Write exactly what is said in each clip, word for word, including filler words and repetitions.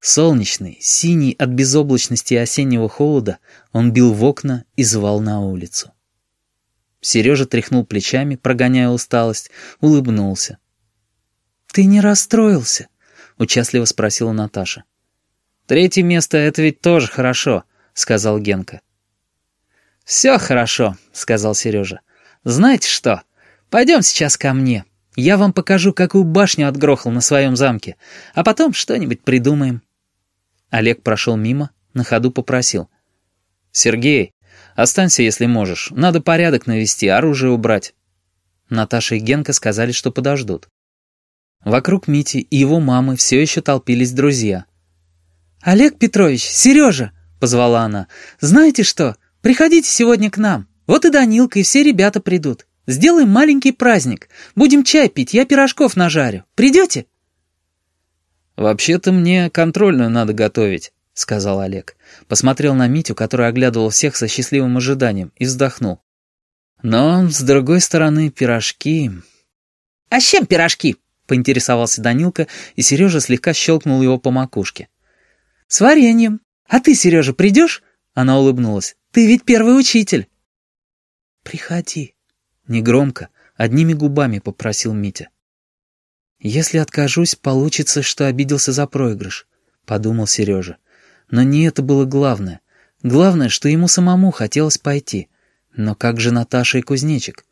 Солнечный, синий от безоблачности и осеннего холода, он бил в окна и звал на улицу. Сережа тряхнул плечами, прогоняя усталость, улыбнулся. «Ты не расстроился?» — участливо спросила Наташа. «Третье место — это ведь тоже хорошо», — сказал Генка. «Все хорошо», — сказал Сережа. «Знаете что? Пойдем сейчас ко мне. Я вам покажу, какую башню отгрохал на своем замке, а потом что-нибудь придумаем». Олег прошел мимо, на ходу попросил. «Сергей, останься, если можешь. Надо порядок навести, оружие убрать». Наташа и Генка сказали, что подождут. Вокруг Мити и его мамы все еще толпились друзья. «Олег Петрович, Сережа!» — позвала она. «Знаете что? Приходите сегодня к нам. Вот и Данилка, и все ребята придут. Сделаем маленький праздник. Будем чай пить, я пирожков нажарю. Придете?» «Вообще-то мне контрольную надо готовить», — сказал Олег. Посмотрел на Митю, который оглядывал всех со счастливым ожиданием, и вздохнул. «Но, с другой стороны, пирожки...» «А с чем пирожки?» — поинтересовался Данилка, и Сережа слегка щелкнул его по макушке. «С вареньем. А ты, Сережа, придешь?» Она улыбнулась. «Ты ведь первый учитель». «Приходи», — негромко, одними губами попросил Митя. «Если откажусь, получится, что обиделся за проигрыш», — подумал Сережа. Но не это было главное. Главное, что ему самому хотелось пойти. Но как же Наташа и Кузнечик?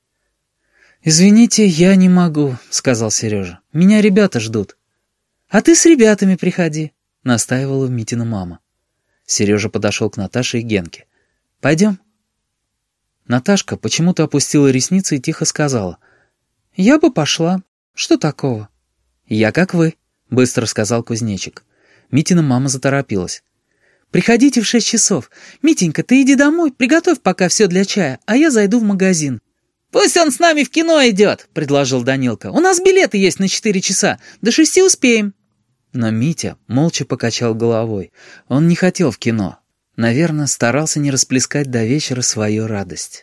«Извините, я не могу», — сказал Сережа. «Меня ребята ждут». «А ты с ребятами приходи», — настаивала Митина мама. Сережа подошел к Наташе и Генке. «Пойдем?» Наташка почему-то опустила ресницы и тихо сказала. «Я бы пошла. Что такого?» «Я как вы», — быстро сказал Кузнечик. Митина мама заторопилась. «Приходите в шесть часов. Митенька, ты иди домой, приготовь пока все для чая, а я зайду в магазин». «Пусть он с нами в кино идет», — предложил Данилка. «У нас билеты есть на четыре часа. До шести успеем». Но Митя молча покачал головой. Он не хотел в кино. Наверное, старался не расплескать до вечера свою радость.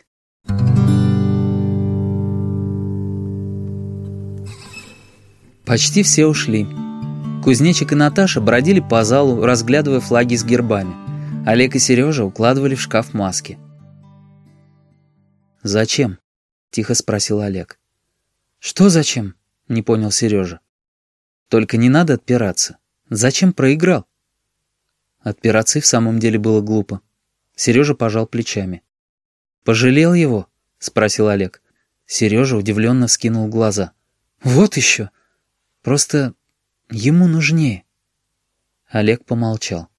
Почти все ушли. Кузнечик и Наташа бродили по залу, разглядывая флаги с гербами. Олег и Сережа укладывали в шкаф маски. «Зачем?» — тихо спросил Олег. «Что зачем?» — не понял Сережа. «Только не надо отпираться. Зачем проиграл?» Отпираться и в самом деле было глупо. Сережа пожал плечами. «Пожалел его?» — спросил Олег. Сережа удивленно вскинул глаза. «Вот еще! Просто ему нужнее». Олег помолчал.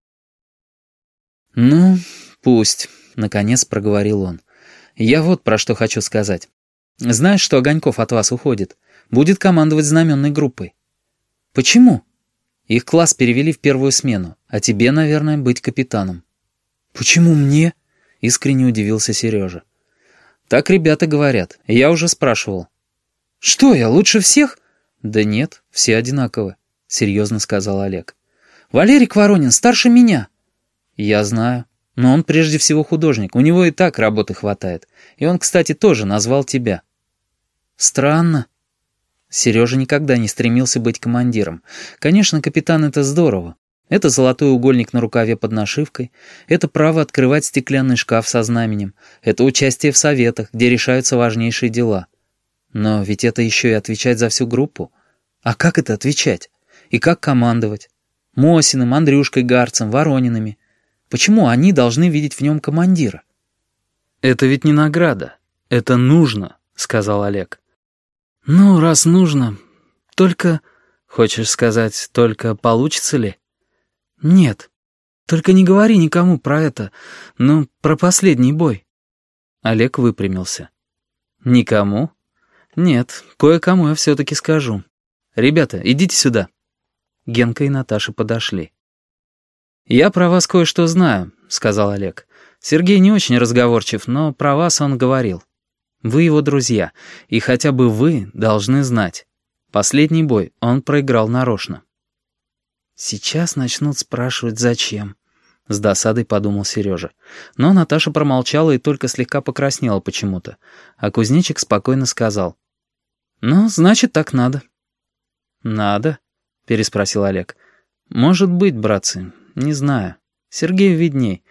«Ну, пусть», — наконец проговорил он. «Я вот про что хочу сказать. Знаешь, что Огоньков от вас уходит? Будет командовать знаменной группой». «Почему?» «Их класс перевели в первую смену, а тебе, наверное, быть капитаном». «Почему мне?» — искренне удивился Сережа. «Так ребята говорят, я уже спрашивал». «Что, я лучше всех?» «Да нет, все одинаковы», — серьезно сказал Олег. «Валерик Воронин старше меня». «Я знаю, но он прежде всего художник, у него и так работы хватает. И он, кстати, тоже назвал тебя». «Странно». Сережа никогда не стремился быть командиром. Конечно, капитан — это здорово. Это золотой угольник на рукаве под нашивкой, это право открывать стеклянный шкаф со знаменем, это участие в советах, где решаются важнейшие дела. Но ведь это еще и отвечать за всю группу. А как это отвечать? И как командовать? Мосиным, Андрюшкой Гарцем, Ворониными. Почему они должны видеть в нем командира? «Это ведь не награда. Это нужно», — сказал Олег. «Ну, раз нужно, только...» «Хочешь сказать, только получится ли?» «Нет, только не говори никому про это, ну, про последний бой». Олег выпрямился. «Никому?» «Нет, кое-кому я все-таки скажу. Ребята, идите сюда». Генка и Наташа подошли. «Я про вас кое-что знаю», — сказал Олег. «Сергей не очень разговорчив, но про вас он говорил. Вы его друзья, и хотя бы вы должны знать. Последний бой он проиграл нарочно». «Сейчас начнут спрашивать, зачем?» — с досадой подумал Сережа. Но Наташа промолчала и только слегка покраснела почему-то, а Кузнечик спокойно сказал. «Ну, значит, так надо». «Надо?» — переспросил Олег. «Может быть, братцы, не знаю. Сергею видней.